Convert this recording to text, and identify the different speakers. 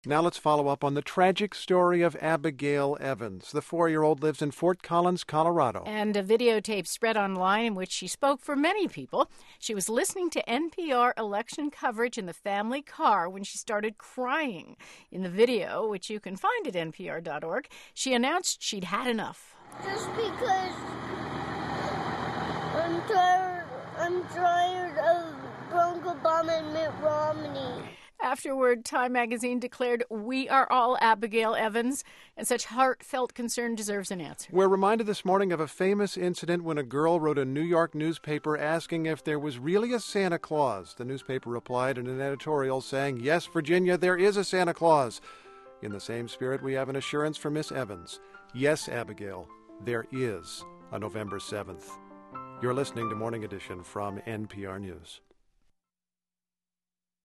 Speaker 1: Now let's follow up on the tragic story of Abigail Evans. The 4-year-old lives in Fort Collins, Colorado.
Speaker 2: And a videotape spread online in which she spoke for many people. She was listening to NPR election coverage in the family car when she started crying. In the video, which you can find at npr.org, she announced she'd had enough.
Speaker 3: Just because I'm tired of Barack Obama and Mitt Romney.
Speaker 2: Afterward, Time magazine declared, "We are all Abigail Evans," and such heartfelt concern deserves an answer.
Speaker 1: We're reminded this morning of a famous incident when a girl wrote a New York newspaper asking if there was really a Santa Claus. The newspaper replied in an editorial saying, "Yes, Virginia, there is a Santa Claus." In the same spirit, we have an assurance from Miss Evans. Yes, Abigail, there is a November 7th. You're listening to Morning Edition from NPR News.